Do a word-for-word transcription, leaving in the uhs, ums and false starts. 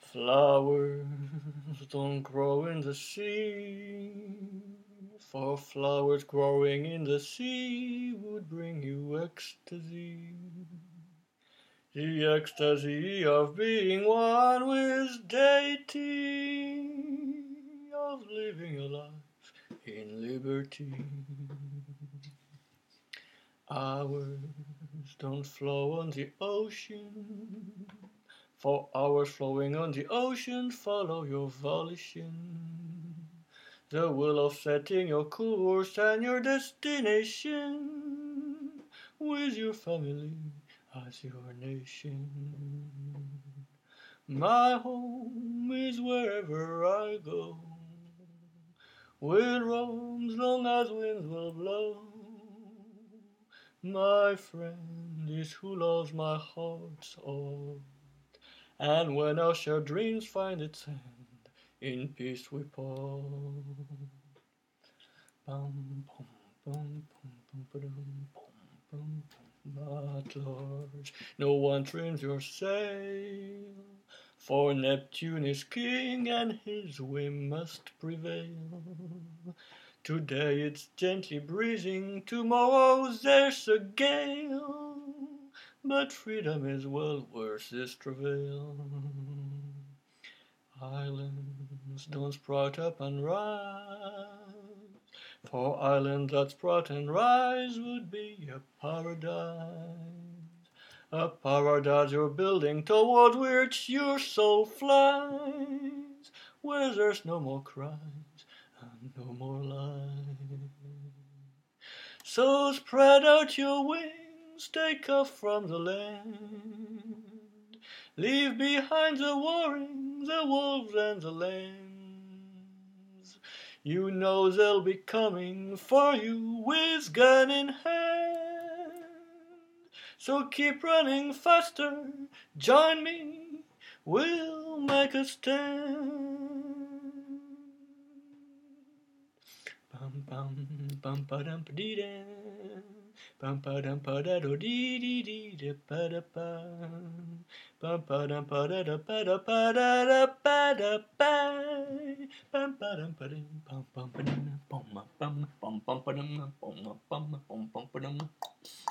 Flowers don't grow in the sea, for flowers growing in the sea would bring you ecstasy. The ecstasy of being one with deity, of living a life in liberty. Hours don't flow on the ocean, for hours flowing on the ocean follow your volition, the will of setting your course and your destination, with your family as your nation. My home is wherever I go, will roam as long as winds will blow. My friend is who loves my heart's all, and when our shared dreams find its end, in peace we part. Bum, bum, bum, bum, bum, bum, bum, at large, no one trims your sail, for Neptune is king and his whim must prevail. Today it's gently breezing, tomorrow there's a gale, but freedom is well worth this travail. Islands don't sprout up and rise, for islands that sprout and rise would be a paradise. A paradise you're building toward which your soul flies, where there's no more cries and no more lies. So spread out your wings, take off from the land, leave behind the warring, the wolves and the lambs. You know they'll be coming for you with gun in hand. So keep running faster, join me, we'll make a stand. Bum bum bum ba dum ba dee da, bum ba dum ba da do dee dee dee da ba da ba, bum ba dum ba da da ba da ba da da ba da ba, bum ba dum ba dum bum bum ba dum bum bum bum bum ba dum bum bum bum bum ba dum.